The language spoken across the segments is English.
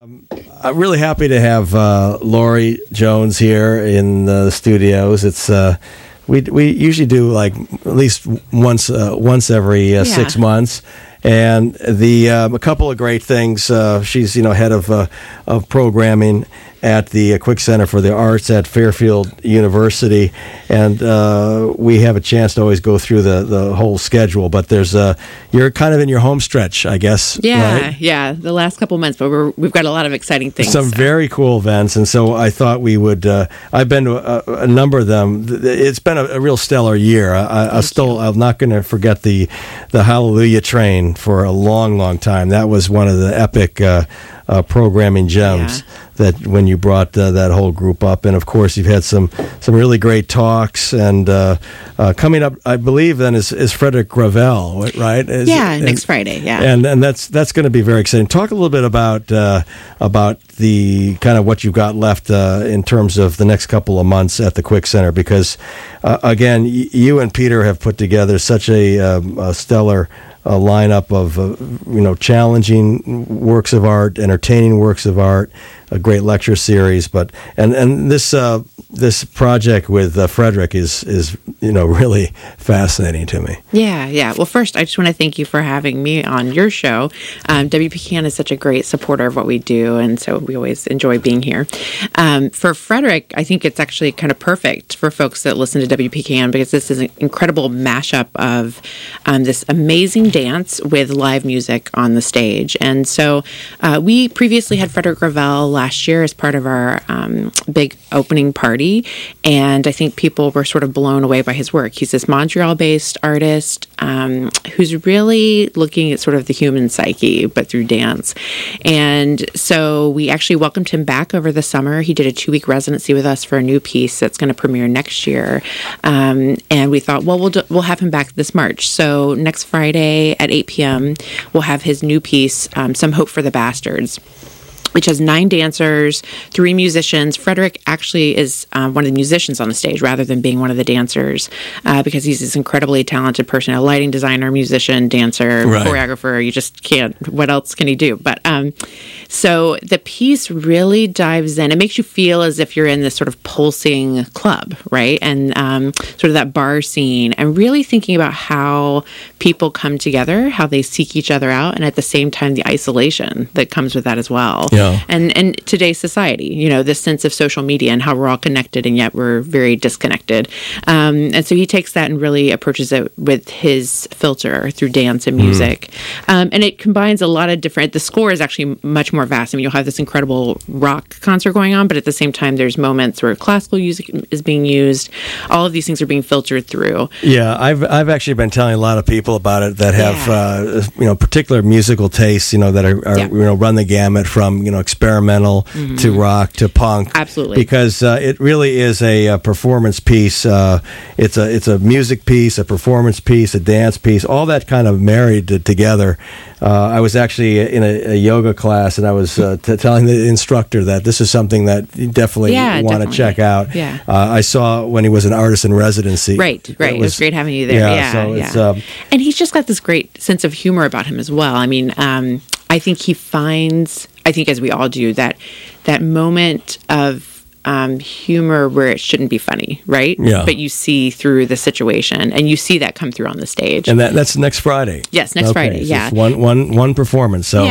I'm really happy to have Lori Jones here in the studios. It's we usually do like at least once every 6 months, and a couple of great things. She's head of programming at the Quick Center for the Arts at Fairfield University, and we have a chance to always go through the whole schedule. But you're kind of in your home stretch, I guess. Yeah, right? yeah, the last couple of months, but we've got a lot of exciting things. Some very cool events, and so I thought we would. I've been to a number of them. It's been a real stellar year. I'm not going to forget the Hallelujah Train for a long, long time. That was one of the epic programming gems. Yeah. That when you brought that whole group up, and of course you've had some really great talks, and coming up, I believe then is Frederick Gravel, right? Next Friday, yeah, and that's going to be very exciting. Talk a little bit about the kind of what you've got left in terms of the next couple of months at the Quick Center, because again, you and Peter have put together such a stellar lineup of challenging works of art, entertaining works of art, a great lecture series, but this project with Frederick is really fascinating to me. Yeah. Well, first, I just want to thank you for having me on your show. WPCAN is such a great supporter of what we do, and so we always enjoy being here. For Frederick, I think it's actually kind of perfect for folks that listen to WPCAN, because this is an incredible mashup of this amazing dance with live music on the stage. And so we previously had Frederick Gravel last year as part of our big opening party, and I think people were sort of blown away by his work. He's this Montreal-based artist who's really looking at sort of the human psyche, but through dance. And so we actually welcomed him back over the summer. He did a 2-week residency with us for a new piece that's going to premiere next year. And we thought, well, we'll have him back this March. So next Friday at 8 p.m., we'll have his new piece, Some Hope for the Bastards, which has 9 dancers, 3 musicians. Frederick actually is one of the musicians on the stage rather than being one of the dancers, because he's this incredibly talented person, a lighting designer, musician, dancer, choreographer. You just can't, what else can he do? But so the piece really dives in. It makes you feel as if you're in this sort of pulsing club, right? And sort of that bar scene, and really thinking about how people come together, how they seek each other out, and at the same time, the isolation that comes with that as well. Yeah. And today's society, this sense of social media and how we're all connected and yet we're very disconnected. And so he takes that and really approaches it with his filter through dance and music. And it combines a lot of different, the score is actually much more vast. I mean, you'll have this incredible rock concert going on, but at the same time, there's moments where classical music is being used. All of these things are being filtered through. Yeah, I've actually been telling a lot of people about it that have, particular musical tastes, that are run the gamut from, experimental to rock to punk. Absolutely. Because it really is a performance piece. It's a music piece, a performance piece, a dance piece, all that kind of married together. I was actually in a yoga class, and I was telling the instructor that this is something that you definitely want to check out. Yeah. I saw when he was an artist in residency. Right. It was great having you there. So and he's just got this great sense of humor about him as well. I mean, I think he finds, as we all do, that moment of humor where it shouldn't be funny, right? Yeah. But you see through the situation, and you see that come through on the stage. And that's next Friday. Yes, next Friday. So Yeah. It's one performance. So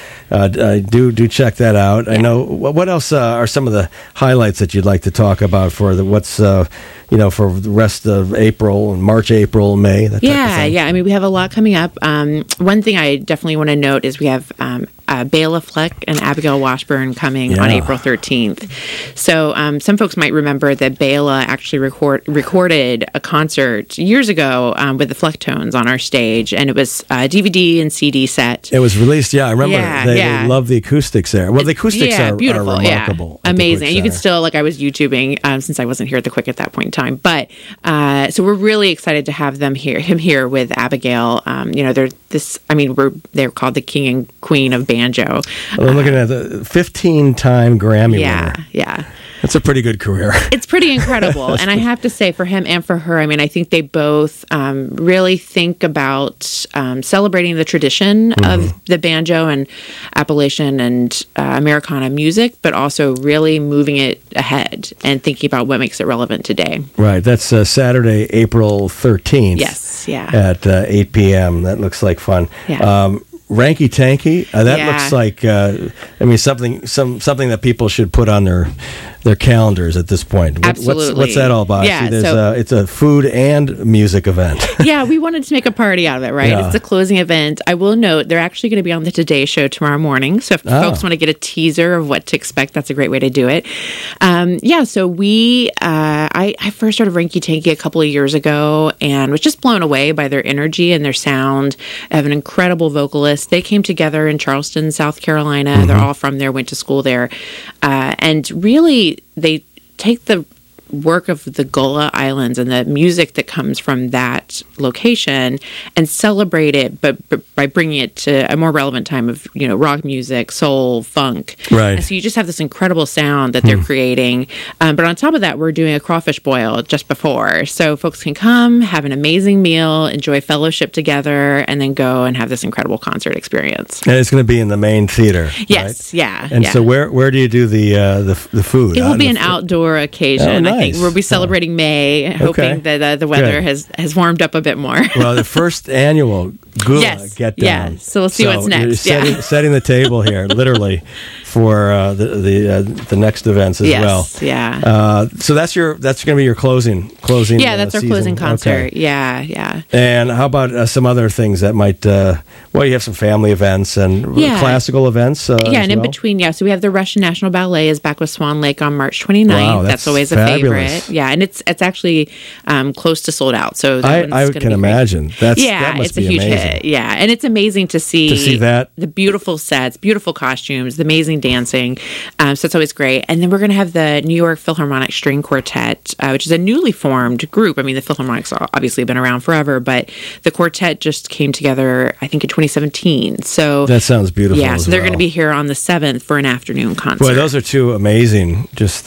do check that out. Yeah. I know. What else are some of the highlights that you'd like to talk about for what's for the rest of April and March, April, May? That type of thing? I mean, we have a lot coming up. One thing I definitely want to note is we have Bela Fleck and Abigail Washburn coming on April 13th. So some folks might remember that Bela actually recorded a concert years ago with the Flecktones on our stage, and it was a DVD and CD set. It was released, I remember. They love the acoustics there. Well, the acoustics are beautiful, remarkable. Amazing. And you can still, I was YouTubing since I wasn't here at the Quick at that point in time. But so we're really excited to have him here with Abigail. They're called the king and queen of band banjo. I'm looking at the 15-time Grammy winner. Yeah. That's a pretty good career. It's pretty incredible. And I have to say, for him and for her, I mean, I think they both really think about celebrating the tradition of the banjo and Appalachian and Americana music, but also really moving it ahead and thinking about what makes it relevant today. Right. That's Saturday, April 13th. Yes, yeah. At 8 p.m. That looks like fun. Yeah. Ranky Tanky. That looks like something that people should put on their calendars at this point. Absolutely. What's that all about? Yeah, it's a food and music event. Yeah, we wanted to make a party out of it, right? Yeah. It's the closing event. I will note they're actually going to be on the Today Show tomorrow morning. So if folks want to get a teaser of what to expect, that's a great way to do it. So I first heard of Ranky Tanky a couple of years ago and was just blown away by their energy and their sound. I have an incredible vocalist. They came together in Charleston, South Carolina. They're all from there, went to school there. And really, they take the work of the Gullah Islands and the music that comes from that location and celebrate it, but by bringing it to a more relevant time of, rock music, soul, funk. Right. And so you just have this incredible sound that they're creating. But on top of that, we're doing a crawfish boil just before. So folks can come, have an amazing meal, enjoy fellowship together, and then go and have this incredible concert experience. And it's going to be in the main theater. Yes, right? yeah. And so where do you do the food? It will be an outdoor occasion. Oh, nice. I think we'll be celebrating May, hoping that the weather has warmed up a bit more. Well, the first annual Gula Get Down. Yeah, so we'll see what's next. You're setting the table here, literally, for the next events as well. Yeah. So that's going to be your closing. Yeah, that's our season. closing concert. Okay. Yeah. And how about some other things that might? You have some family events and classical events. And in between, so we have the Russian National Ballet is back with Swan Lake on March 29th. Wow, that's always fabulous. A favorite. Yeah, and it's actually close to sold out. So I can imagine. That must it's be a huge amazing. hit. Yeah, and it's amazing to see that, the beautiful sets, beautiful costumes, the amazing dancing. So it's always great. And then we're going to have the New York Philharmonic String Quartet, which is a newly formed group. I mean, the Philharmonic's obviously been around forever, but the quartet just came together, I think, in 2017. So that sounds beautiful. Yeah, so they're going to be here on the 7th for an afternoon concert. Boy, those are two amazing.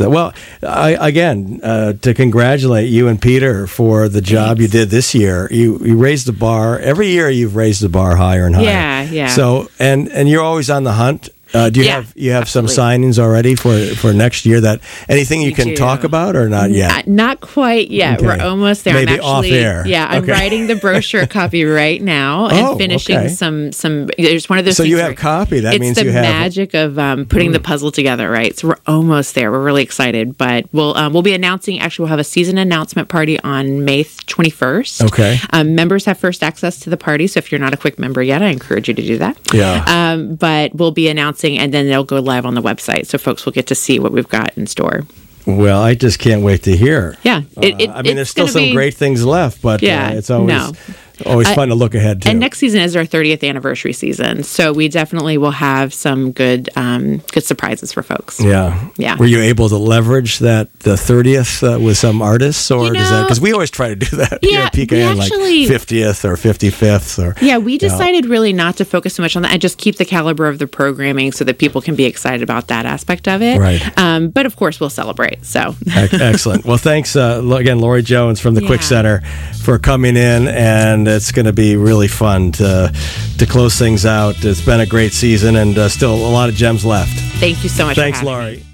To congratulate you and Peter for the job you did this year. You raised the bar. Every year you've raised the bar higher and higher. Yeah. So and you're always on the hunt. Do you have some signings already for next year? That anything you can talk about or not yet? Not quite yet. Okay. We're almost there. Maybe off air. Yeah, I'm writing the brochure copy right now and finishing some. There's one of those. So things you have copy. That means you have. It's the magic of putting the puzzle together, right? So we're almost there. We're really excited, but we'll be announcing. Actually, we'll have a season announcement party on May 21st. Okay. Members have first access to the party, so if you're not a Quick member yet, I encourage you to do that. Yeah. But we'll be announcing. And then they'll go live on the website, so folks will get to see what we've got in store. Well, I just can't wait to hear. Yeah. There's still some great things left, but it's always fun to look ahead to. And next season is our 30th anniversary season, so we definitely will have some good surprises for folks. Yeah. Yeah. Were you able to leverage the 30th with some artists, or does that, because we always try to do that here at PKN, like 50th or 55th, or we decided really not to focus so much on that and just keep the caliber of the programming so that people can be excited about that aspect of it. Right. But of course, we'll celebrate. So excellent. Well, thanks again, Lori Jones from the Quick Center, for coming in, and it's going to be really fun to close things out. It's been a great season, and still a lot of gems left. Thanks so much. Thanks, Lori.